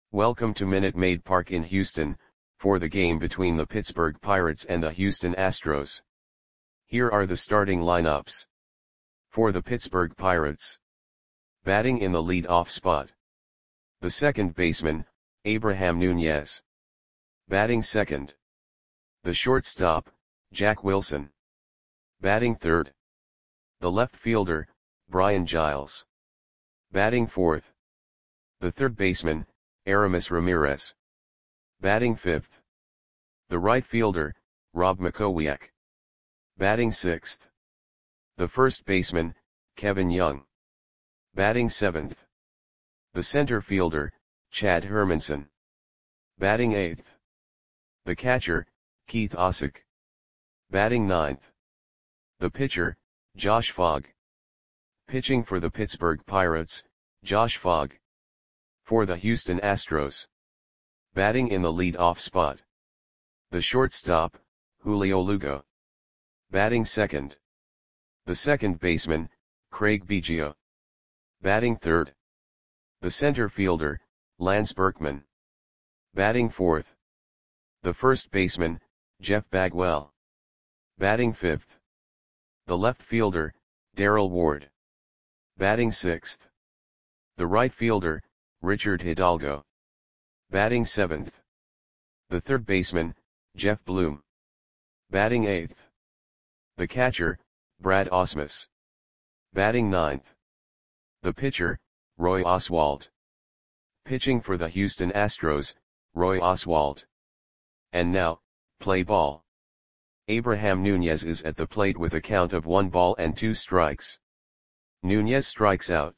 Welcome to Minute Maid Park in Houston, for the game between the Pittsburgh Pirates and the Houston Astros. Here are the starting lineups. For the Pittsburgh Pirates. Batting in the lead-off spot. The second baseman, Abraham Nunez. Batting second. The shortstop, Jack Wilson. Batting third. The left fielder, Brian Giles. Batting fourth. The third baseman, Aramis Ramirez. Batting fifth. The right fielder, Rob Makowiak. Batting sixth. The first baseman, Kevin Young. Batting seventh. The center fielder, Chad Hermanson. Batting eighth. The catcher, Keith Osick. Batting ninth. The pitcher, Josh Fogg. Pitching for the Pittsburgh Pirates, Josh Fogg. For the Houston Astros. Batting in the lead-off spot. The shortstop, Julio Lugo. Batting second. The second baseman, Craig Biggio. Batting third. The center fielder, Lance Berkman. Batting fourth. The first baseman, Jeff Bagwell. Batting fifth. The left fielder, Darrell Ward. Batting sixth. The right fielder, Richard Hidalgo. Batting seventh. The third baseman, Jeff Bloom. Batting eighth. The catcher, Brad Ausmus. Batting ninth. The pitcher, Roy Oswalt. Pitching for the Houston Astros, Roy Oswalt. And now, play ball. Abraham Nunez is at the plate with a count of 1 ball and 2 strikes. Nunez strikes out.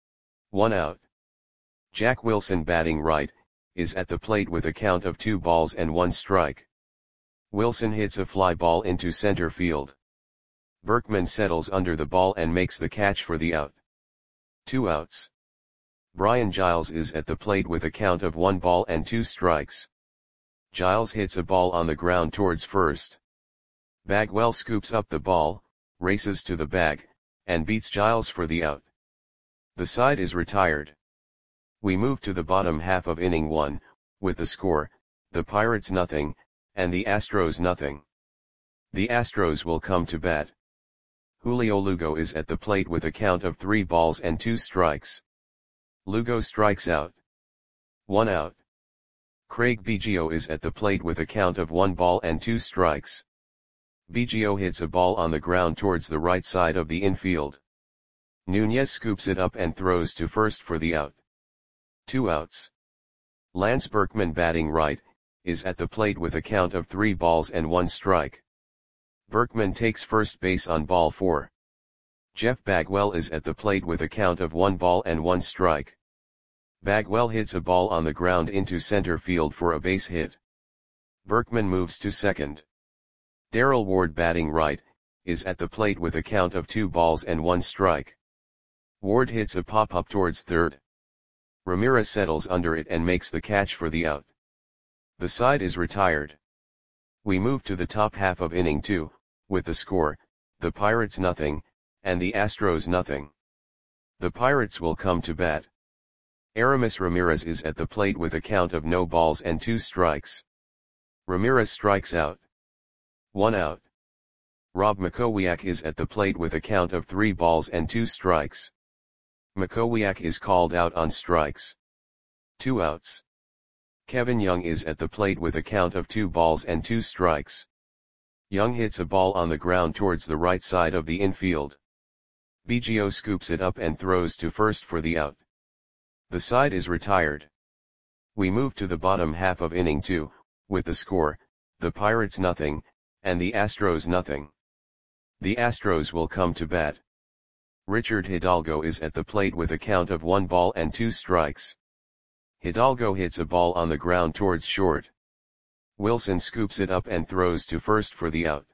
1 out. Jack Wilson batting right, is at the plate with a count of 2 balls and 1 strike. Wilson hits a fly ball into center field. Berkman settles under the ball and makes the catch for the out. 2 outs. Brian Giles is at the plate with a count of 1 ball and 2 strikes. Giles hits a ball on the ground towards first. Bagwell scoops up the ball, races to the bag, and beats Giles for the out. The side is retired. We move to the bottom half of inning 1, with the score, the Pirates nothing, and the Astros nothing. The Astros will come to bat. Julio Lugo is at the plate with a count of 3 balls and 2 strikes. Lugo strikes out. 1 out. Craig Biggio is at the plate with a count of 1 ball and 2 strikes. Biggio hits a ball on the ground towards the right side of the infield. Nunez scoops it up and throws to first for the out. 2 outs. Lance Berkman batting right, is at the plate with a count of 3 balls and 1 strike. Berkman takes first base on ball 4. Jeff Bagwell is at the plate with a count of 1 ball and 1 strike. Bagwell hits a ball on the ground into center field for a base hit. Berkman moves to second. Darrell Ward batting right, is at the plate with a count of 2 balls and 1 strike. Ward hits a pop-up towards third. Ramirez settles under it and makes the catch for the out. The side is retired. We move to the top half of inning 2, with the score, the Pirates nothing, and the Astros nothing. The Pirates will come to bat. Aramis Ramirez is at the plate with a count of no balls and 2 strikes. Ramirez strikes out. 1 out. Rob Makowiak is at the plate with a count of 3 balls and 2 strikes. Makowiak is called out on strikes. 2 outs. Kevin Young is at the plate with a count of 2 balls and 2 strikes. Young hits a ball on the ground towards the right side of the infield. Biggio scoops it up and throws to first for the out. The side is retired. We move to the bottom half of inning 2, with the score, the Pirates nothing, and the Astros nothing. The Astros will come to bat. Richard Hidalgo is at the plate with a count of 1 ball and 2 strikes. Hidalgo hits a ball on the ground towards short. Wilson scoops it up and throws to first for the out.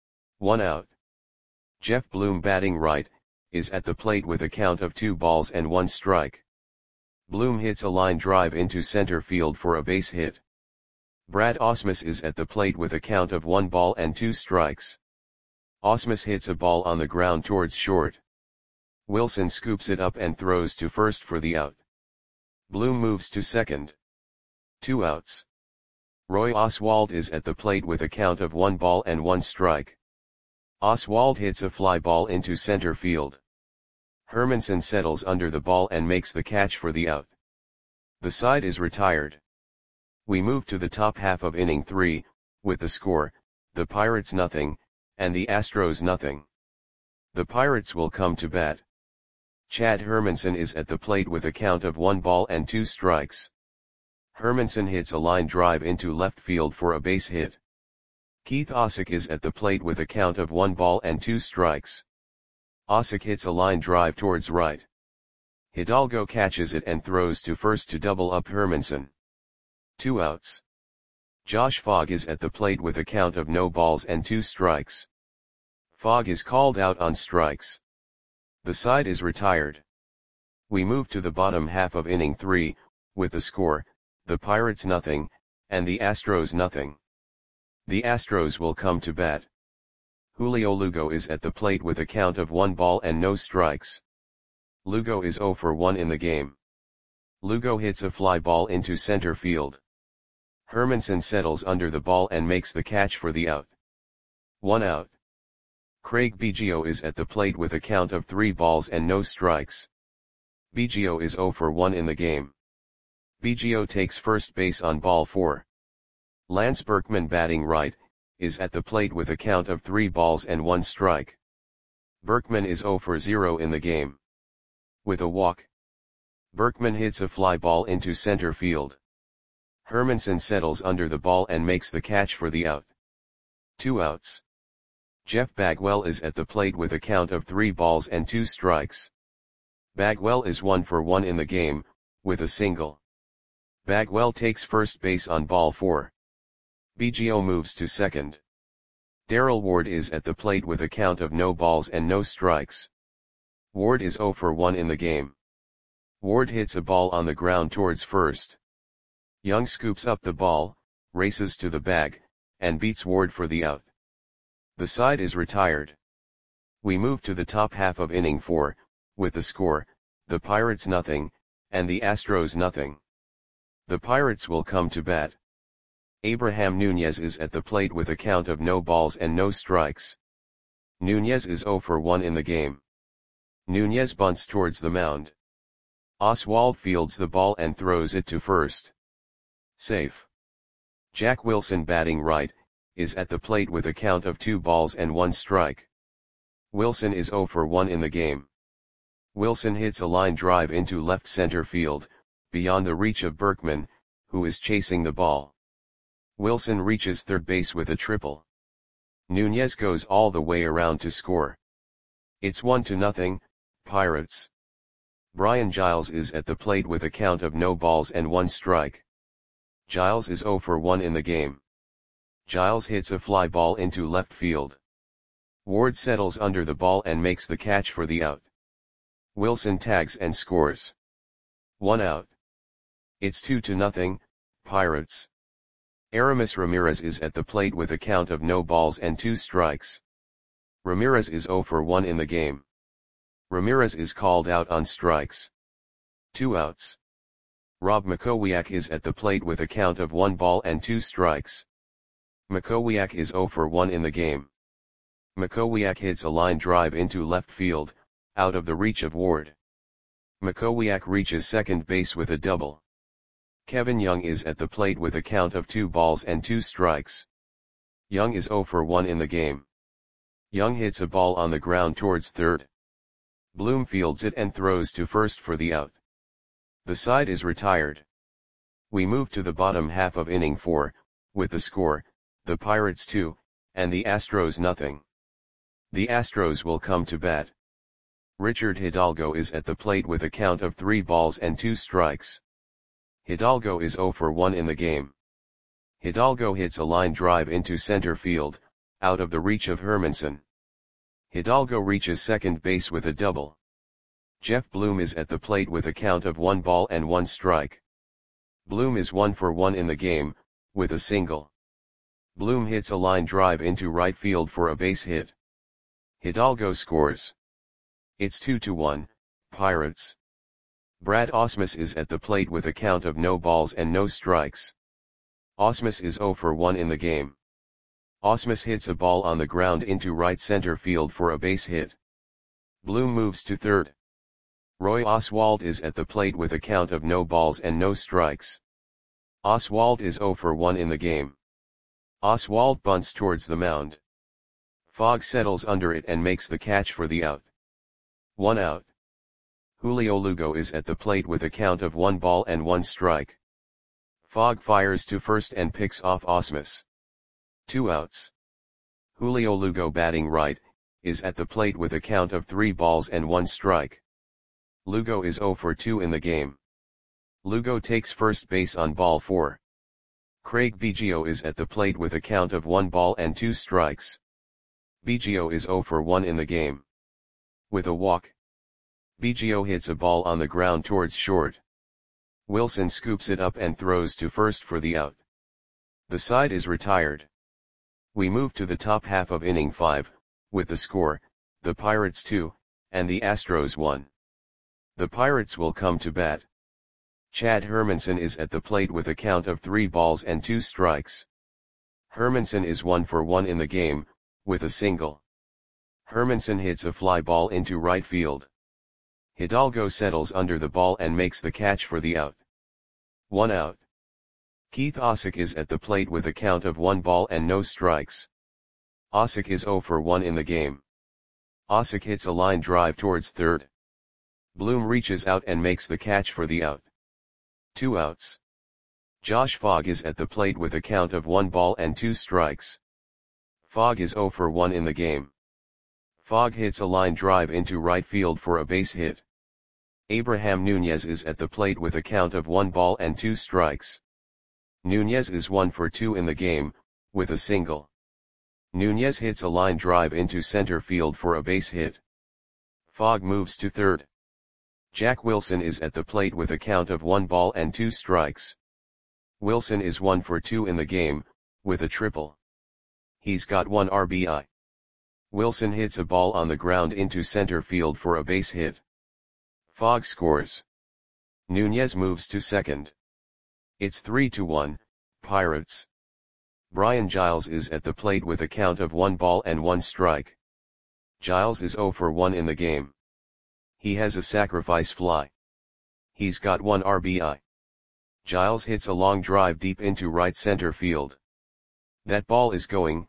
1 out. Jeff Bloom batting right, is at the plate with a count of 2 balls and 1 strike. Bloom hits a line drive into center field for a base hit. Brad Ausmus is at the plate with a count of 1 ball and 2 strikes. Ausmus hits a ball on the ground towards short. Wilson scoops it up and throws to first for the out. Bloom moves to second. 2 outs. Roy Oswalt is at the plate with a count of 1 ball and 1 strike. Oswalt hits a fly ball into center field. Hermanson settles under the ball and makes the catch for the out. The side is retired. We move to the top half of inning 3, with the score, the Pirates nothing, and the Astros nothing. The Pirates will come to bat. Chad Hermanson is at the plate with a count of 1 ball and 2 strikes. Hermanson hits a line drive into left field for a base hit. Keith Osick is at the plate with a count of 1 ball and 2 strikes. Osick hits a line drive towards right. Hidalgo catches it and throws to first to double up Hermanson. 2 outs. Josh Fogg is at the plate with a count of no balls and 2 strikes. Fogg is called out on strikes. The side is retired. We move to the bottom half of inning 3, with the score, the Pirates nothing, and the Astros nothing. The Astros will come to bat. Julio Lugo is at the plate with a count of 1 ball and no strikes. Lugo is 0 for 1 in the game. Lugo hits a fly ball into center field. Hermanson settles under the ball and makes the catch for the out. 1 out. Craig Biggio is at the plate with a count of 3 balls and no strikes. Biggio is 0 for 1 in the game. Biggio takes first base on ball 4. Lance Berkman, batting right, is at the plate with a count of 3 balls and 1 strike. Berkman is 0 for 0 in the game. With a walk, Berkman hits a fly ball into center field. Hermanson settles under the ball and makes the catch for the out. 2 outs. Jeff Bagwell is at the plate with a count of 3 balls and 2 strikes. Bagwell is 1 for 1 in the game, with a single. Bagwell takes first base on ball 4. Biggio moves to second. Darrell Ward is at the plate with a count of no balls and no strikes. Ward is 0 for 1 in the game. Ward hits a ball on the ground towards first. Young scoops up the ball, races to the bag, and beats Ward for the out. The side is retired. We move to the top half of inning 4, with the score, the Pirates nothing, and the Astros nothing. The Pirates will come to bat. Abraham Nunez is at the plate with a count of no balls and no strikes. Nunez is 0 for 1 in the game. Nunez bunts towards the mound. Oswalt fields the ball and throws it to first. Safe. Jack Wilson, batting right, is at the plate with a count of 2 balls and 1 strike. Wilson is 0 for 1 in the game. Wilson hits a line drive into left center field, beyond the reach of Berkman, who is chasing the ball. Wilson reaches third base with a triple. Nunez goes all the way around to score. It's 1-0, Pirates. Brian Giles is at the plate with a count of no balls and 1 strike. Giles is 0 for 1 in the game. Giles hits a fly ball into left field. Ward settles under the ball and makes the catch for the out. Wilson tags and scores. 1 out. It's 2-0, Pirates. Aramis Ramirez is at the plate with a count of no balls and 2 strikes. Ramirez is 0 for 1 in the game. Ramirez is called out on strikes. 2 outs. Rob Makowiak is at the plate with a count of 1 ball and 2 strikes. Makowiak is 0 for 1 in the game. Makowiak hits a line drive into left field, out of the reach of Ward. Makowiak reaches second base with a double. Kevin Young is at the plate with a count of 2 balls and 2 strikes. Young is 0 for 1 in the game. Young hits a ball on the ground towards third. Bloom fields it and throws to first for the out. The side is retired. We move to the bottom half of inning 4, with the score, the Pirates 2, and the Astros nothing. The Astros will come to bat. Richard Hidalgo is at the plate with a count of 3 balls and 2 strikes. Hidalgo is 0 for 1 in the game. Hidalgo hits a line drive into center field, out of the reach of Hermanson. Hidalgo reaches second base with a double. Jeff Bloom is at the plate with a count of 1 ball and 1 strike. Bloom is 1 for 1 in the game, with a single. Bloom hits a line drive into right field for a base hit. Hidalgo scores. It's 2-1, Pirates. Brad Ausmus is at the plate with a count of no balls and no strikes. Ausmus is 0 for 1 in the game. Ausmus hits a ball on the ground into right center field for a base hit. Bloom moves to third. Roy Oswalt is at the plate with a count of no balls and no strikes. Oswalt is 0 for 1 in the game. Oswalt bunts towards the mound. Fogg settles under it and makes the catch for the out. 1 out. Julio Lugo is at the plate with a count of 1 ball and 1 strike. Fogg fires to first and picks off Ausmus. 2 outs. Julio Lugo, batting right, is at the plate with a count of 3 balls and 1 strike. Lugo is 0 for 2 in the game. Lugo takes first base on ball 4. Craig Biggio is at the plate with a count of 1 ball and 2 strikes. Biggio is 0 for 1 in the game. With a walk, Biggio hits a ball on the ground towards short. Wilson scoops it up and throws to first for the out. The side is retired. We move to the top half of inning 5, with the score, the Pirates 2, and the Astros 1. The Pirates will come to bat. Chad Hermanson is at the plate with a count of 3 balls and 2 strikes. Hermanson is 1 for 1 in the game, with a single. Hermanson hits a fly ball into right field. Hidalgo settles under the ball and makes the catch for the out. 1 out. Keith Ausick is at the plate with a count of 1 ball and no strikes. Ausick is 0 for 1 in the game. Ausick hits a line drive towards third. Bloom reaches out and makes the catch for the out. 2 outs. Josh Fogg is at the plate with a count of 1 ball and 2 strikes. Fogg is 0 for 1 in the game. Fogg hits a line drive into right field for a base hit. Abraham Nunez is at the plate with a count of 1 ball and 2 strikes. Nunez is 1 for 2 in the game, with a single. Nunez hits a line drive into center field for a base hit. Fogg moves to third. Jack Wilson is at the plate with a count of 1 ball and 2 strikes. Wilson is 1 for 2 in the game, with a triple. He's got 1 RBI. Wilson hits a ball on the ground into center field for a base hit. Fogg scores. Nunez moves to second. It's 3-1, Pirates. Brian Giles is at the plate with a count of 1 ball and 1 strike. Giles is 0 for 1 in the game. He has a sacrifice fly. He's got 1 RBI. Giles hits a long drive deep into right center field. That ball is going,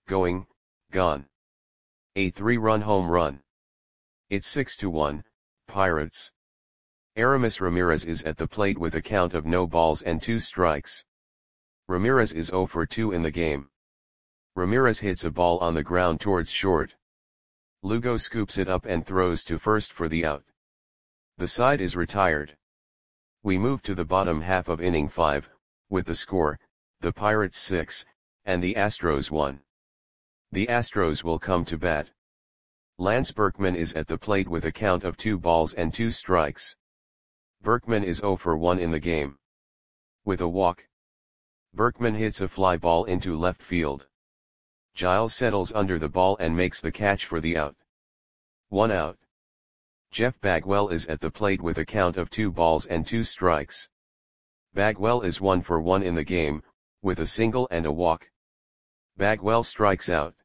gone. A 3-run home run. It's 6-1, Pirates. Aramis Ramirez is at the plate with a count of no balls and 2 strikes. Ramirez is 0 for 2 in the game. Ramirez hits a ball on the ground towards short. Lugo scoops it up and throws to first for the out. The side is retired. We move to the bottom half of inning 5, with the score, the Pirates 6, and the Astros 1. The Astros will come to bat. Lance Berkman is at the plate with a count of 2 balls and 2 strikes. Berkman is 0 for 1 in the game. With a walk, Berkman hits a fly ball into left field. Giles settles under the ball and makes the catch for the out. 1 out. Jeff Bagwell is at the plate with a count of 2 balls and 2 strikes. Bagwell is 1 for 1 in the game, with a single and a walk. Bagwell strikes out.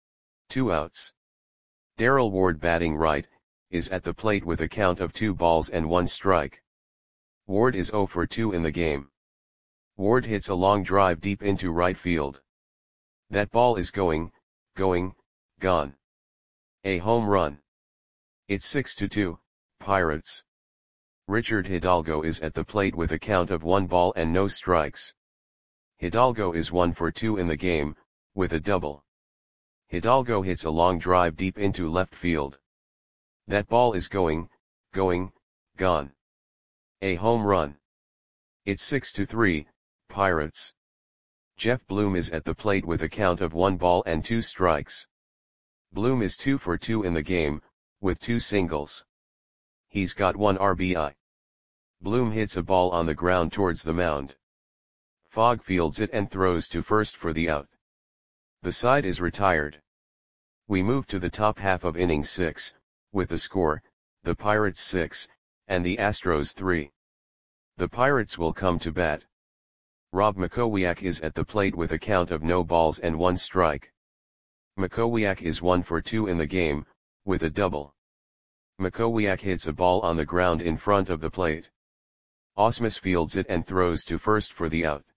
2 outs. Darrell Ward, batting right, is at the plate with a count of 2 balls and 1 strike. Ward is 0 for 2 in the game. Ward hits a long drive deep into right field. That ball is going, gone. A home run. It's 6-2, Pirates. Richard Hidalgo is at the plate with a count of 1 ball and no strikes. Hidalgo is 1 for 2 in the game, with a double. Hidalgo hits a long drive deep into left field. That ball is going, gone. A home run. It's 6-3, Pirates. Jeff Bloom is at the plate with a count of 1 ball and 2 strikes. Bloom is 2 for 2 in the game, with 2 singles. He's got 1 RBI. Bloom hits a ball on the ground towards the mound. Fogg fields it and throws to first for the out. The side is retired. We move to the top half of inning 6, with the score, the Pirates 6, and the Astros 3. The Pirates will come to bat. Rob Makowiak is at the plate with a count of no balls and 1 strike. Makowiak is 1 for 2 in the game, with a double. Makowiak hits a ball on the ground in front of the plate. Ausmus fields it and throws to first for the out.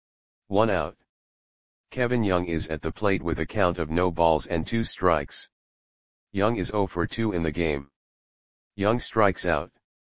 1 out. Kevin Young is at the plate with a count of no balls and 2 strikes. Young is 0 for 2 in the game. Young strikes out.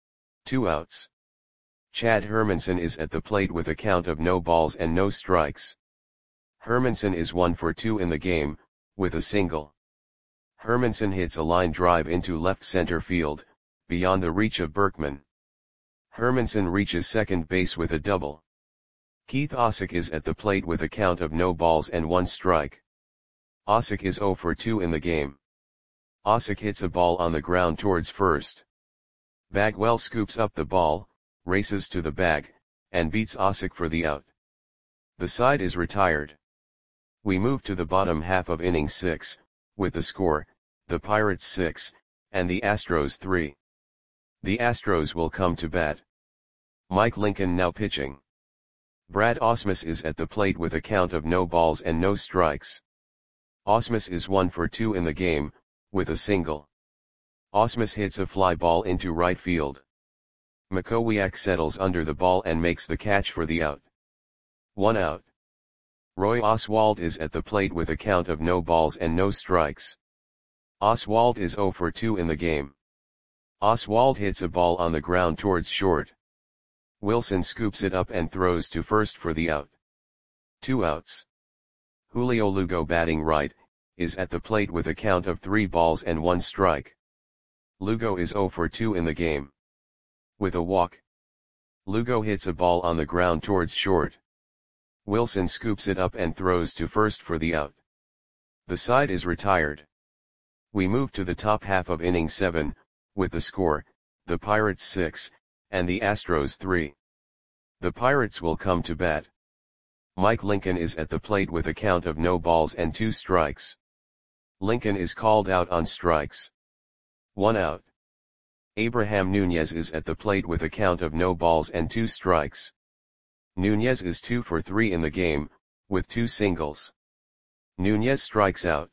2 outs. Chad Hermanson is at the plate with a count of no balls and no strikes. Hermanson is 1 for 2 in the game, with a single. Hermanson hits a line drive into left center field, beyond the reach of Berkman. Hermanson reaches second base with a double. Keith Osick is at the plate with a count of no balls and 1 strike. Osick is 0 for 2 in the game. Osick hits a ball on the ground towards first. Bagwell scoops up the ball, races to the bag, and beats Osick for the out. The side is retired. We move to the bottom half of inning 6, with the score, the Pirates 6, and the Astros 3. The Astros will come to bat. Mike Lincoln now pitching. Brad Ausmus is at the plate with a count of no balls and no strikes. Ausmus is 1 for 2 in the game, with a single. Ausmus hits a fly ball into right field. Makowiak settles under the ball and makes the catch for the out. 1 out. Roy Oswalt is at the plate with a count of no balls and no strikes. Oswalt is 0 for 2 in the game. Oswalt hits a ball on the ground towards short. Wilson scoops it up and throws to first for the out. 2 outs. Julio Lugo, batting right, is at the plate with a count of 3 balls and 1 strike. Lugo is 0 for 2 in the game. With a walk. Lugo hits a ball on the ground towards short. Wilson scoops it up and throws to first for the out. The side is retired. We move to the top half of inning 7, with the score, the Pirates 6, and the Astros 3. The Pirates will come to bat. Mike Lincoln is at the plate with a count of no balls and 2 strikes. Lincoln is called out on strikes. 1 out. Abraham Nunez is at the plate with a count of no balls and 2 strikes. Nunez is 2 for 3 in the game, with 2 singles. Nunez strikes out.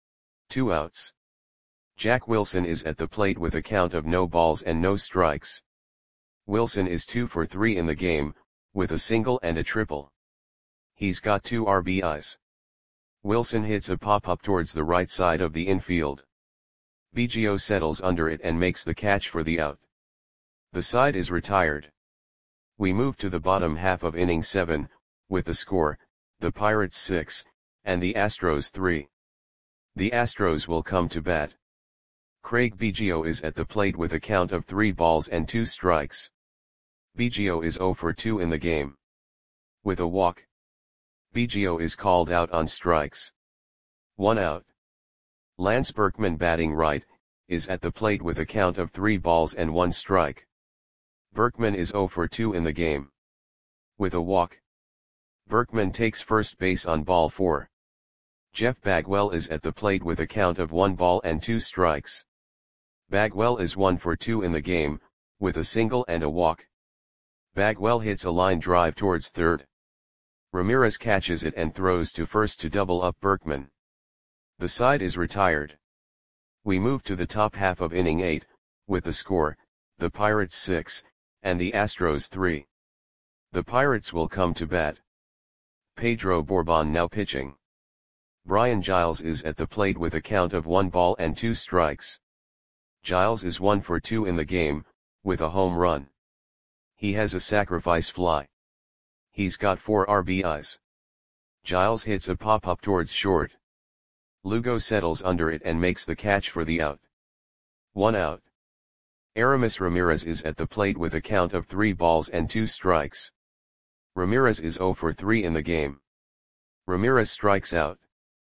2 outs. Jack Wilson is at the plate with a count of no balls and no strikes. Wilson is 2 for 3 in the game, with a single and a triple. He's got 2 RBIs. Wilson hits a pop-up towards the right side of the infield. Biggio settles under it and makes the catch for the out. The side is retired. We move to the bottom half of inning 7, with the score, the Pirates 6, and the Astros 3. The Astros will come to bat. Craig Biggio is at the plate with a count of 3 balls and 2 strikes. Biggio is 0 for 2 in the game. With a walk. Biggio is called out on strikes. 1 out. Lance Berkman, batting right, is at the plate with a count of 3 balls and 1 strike. Berkman is 0 for 2 in the game. With a walk. Berkman takes first base on ball 4. Jeff Bagwell is at the plate with a count of 1 ball and 2 strikes. Bagwell is 1 for 2 in the game, with a single and a walk. Bagwell hits a line drive towards third. Ramirez catches it and throws to first to double up Berkman. The side is retired. We move to the top half of inning 8, with the score, the Pirates 6, and the Astros 3. The Pirates will come to bat. Pedro Borbon now pitching. Brian Giles is at the plate with a count of 1 ball and 2 strikes. Giles is 1 for 2 in the game, with a home run. He has a sacrifice fly. He's got 4 RBIs. Giles hits a pop-up towards short. Lugo settles under it and makes the catch for the out. 1 out. Aramis Ramirez is at the plate with a count of 3 balls and 2 strikes. Ramirez is 0 for 3 in the game. Ramirez strikes out.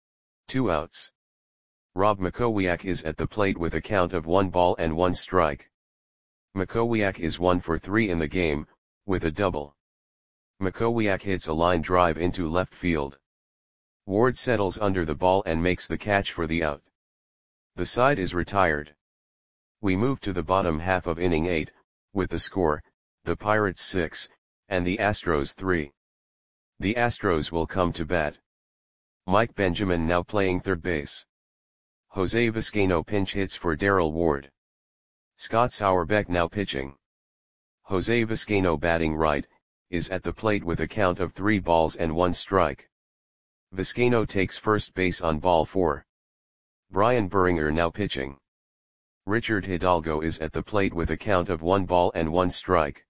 2 outs. Rob Makowiak is at the plate with a count of 1 ball and 1 strike. Makowiak is 1 for 3 in the game, with a double. Makowiak hits a line drive into left field. Ward settles under the ball and makes the catch for the out. The side is retired. We move to the bottom half of inning 8, with the score, the Pirates 6, and the Astros 3. The Astros will come to bat. Mike Benjamin now playing third base. Jose Vizcaino pinch hits for Darrell Ward. Scott Sauerbeck now pitching. Jose Vizcaino batting right, is at the plate with a count of 3 balls and 1 strike. Vizcaino takes first base on ball 4. Brian Buringer now pitching. Richard Hidalgo is at the plate with a count of 1 ball and 1 strike.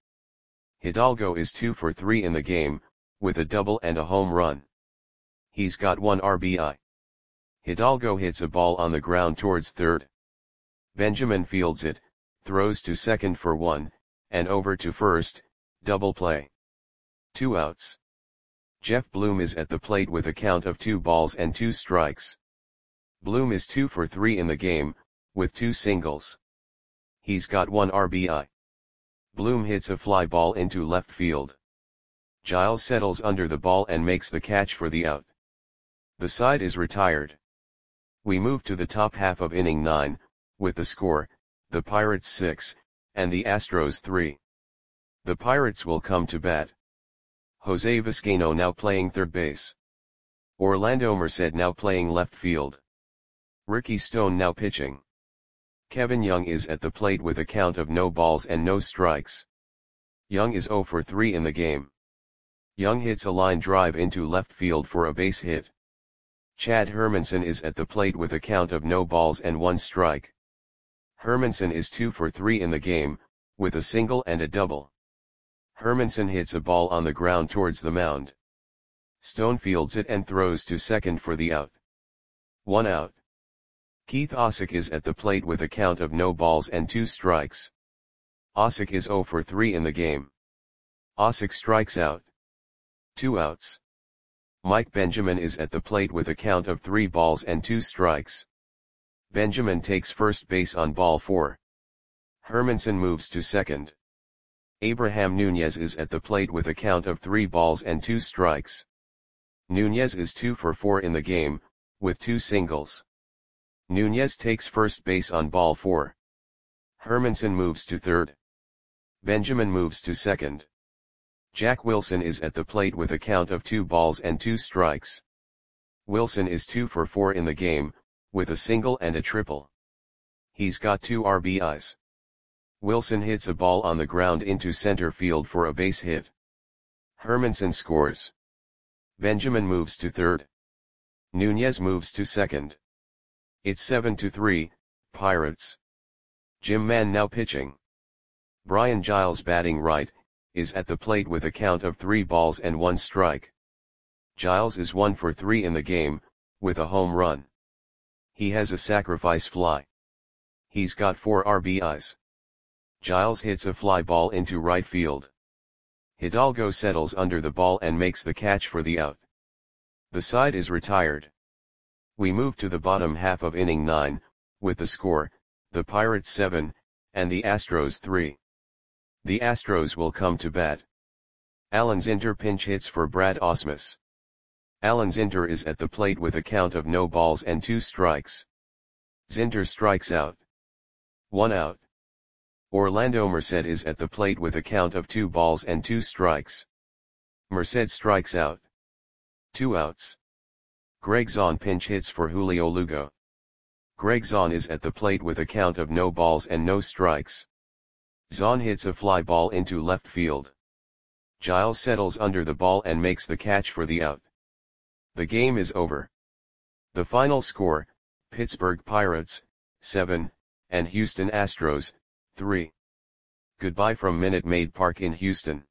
Hidalgo is 2 for 3 in the game, with a double and a home run. He's got 1 RBI. Hidalgo hits a ball on the ground towards third. Benjamin fields it, throws to second for 1, and over to first, double play. 2 outs. Jeff Bloom is at the plate with a count of 2 balls and 2 strikes. Bloom is 2 for 3 in the game, with 2 singles. He's got 1 RBI. Bloom hits a fly ball into left field. Giles settles under the ball and makes the catch for the out. The side is retired. We move to the top half of inning 9, with the score, the Pirates 6, and the Astros 3. The Pirates will come to bat. Jose Vizcaino now playing third base. Orlando Merced now playing left field. Ricky Stone now pitching. Kevin Young is at the plate with a count of no balls and no strikes. Young is 0 for 3 in the game. Young hits a line drive into left field for a base hit. Chad Hermanson is at the plate with a count of no balls and 1 strike. Hermanson is 2 for 3 in the game, with a single and a double. Hermanson hits a ball on the ground towards the mound. Stone fields it and throws to second for the out. 1 out. Keith Osick is at the plate with a count of no balls and 2 strikes. Osick is 0 for 3 in the game. Osick strikes out. 2 outs. Mike Benjamin is at the plate with a count of 3 balls and 2 strikes. Benjamin takes first base on ball 4. Hermanson moves to second. Abraham Nunez is at the plate with a count of 3 balls and 2 strikes. Nunez is 2 for 4 in the game, with 2 singles. Nunez takes first base on ball 4. Hermanson moves to third. Benjamin moves to second. Jack Wilson is at the plate with a count of 2 balls and 2 strikes. Wilson is 2 for 4 in the game, with a single and a triple. He's got 2 RBIs. Wilson hits a ball on the ground into center field for a base hit. Hermanson scores. Benjamin moves to third. Nunez moves to second. It's 7-3, Pirates. Jim Mann now pitching. Brian Giles batting right, is at the plate with a count of 3 balls and 1 strike. Giles is 1 for 3 in the game, with a home run. He has a sacrifice fly. He's got 4 RBIs. Giles hits a fly ball into right field. Hidalgo settles under the ball and makes the catch for the out. The side is retired. We move to the bottom half of inning 9, with the score, the Pirates 7, and the Astros 3. The Astros will come to bat. Alan Zinter pinch hits for Brad Ausmus. Alan Zinter is at the plate with a count of no balls and 2 strikes. Zinter strikes out. 1 out. Orlando Merced is at the plate with a count of 2 balls and 2 strikes. Merced strikes out. 2 outs. Greg Zahn pinch hits for Julio Lugo. Greg Zahn is at the plate with a count of no balls and no strikes. Zahn hits a fly ball into left field. Giles settles under the ball and makes the catch for the out. The game is over. The final score, Pittsburgh Pirates, 7, and Houston Astros, 3. Goodbye from Minute Maid Park in Houston.